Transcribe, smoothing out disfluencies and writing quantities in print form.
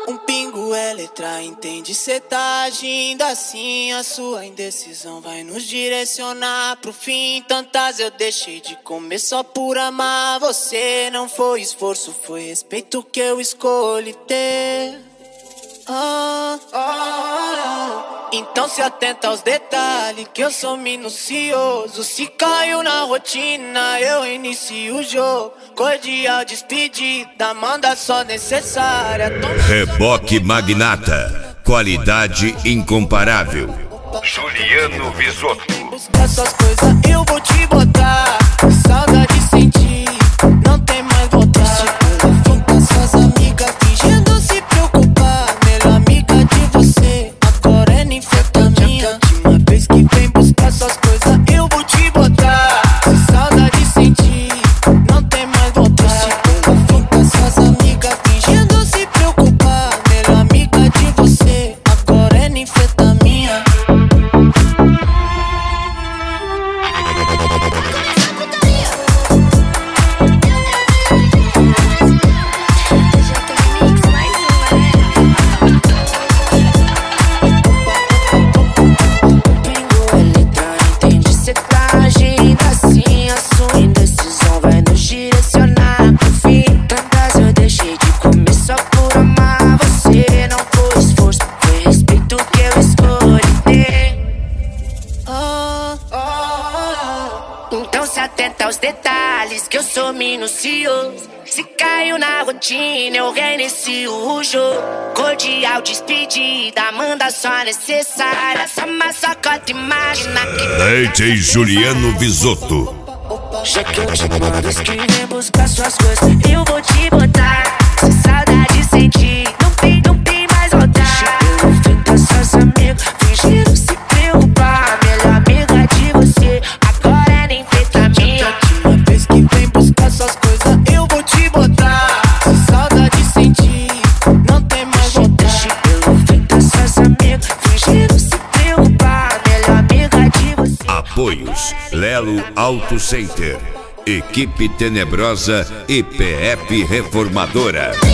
Um pingo é letra, entende? Cê tá agindo assim, a sua indecisão vai nos direcionar pro fim. Tantas eu deixei de comer só por amar você. Não foi esforço, foi respeito que eu escolhi ter. Então se atenta aos detalhes, que eu sou minucioso. Se caiu na rotina, eu inicio o jogo. Cordial despedida, manda só necessária. Reboque Magnata, qualidade incomparável. Juliano Visotto. Buscar suas coisas, eu vou te botar. Saudade sentir, não tem mais voltar. Vim com suas amigas fingindo se preocupar. Melhor amiga de você, agora é ninfetaminha. Última vez que vem buscar suas coisas, eu vou te botar. Se saudade sentir, não tem mais voltar. Vim com suas amigas fingindo se preocupar. Melhor amiga de você, agora é ninfetaminha. Então se atenta aos detalhes, que eu sou minucioso. Se caiu na rotina, eu reinicio o jogo. Cordial despedida, manda só a necessária. Só uma sacota, imagina que DJ Juliano Visotto. já que eu te mando, que vem buscar suas coisas, eu vou te botar. Se saudade sentir, não tem mais voltar. Eu vim com seus amigos, fingindo se preocupar. Melhor amiga de você, agora é nem feita minha. Última vez que vem buscar suas coisas, eu vou te botar. Se saudade sentir, não tem mais voltar. Eu vim com seus amigos, fingindo se preocupar. Melhor amiga de você. Apoios Lelo Auto Center, Equipe Tenebrosa e PF Reformadora.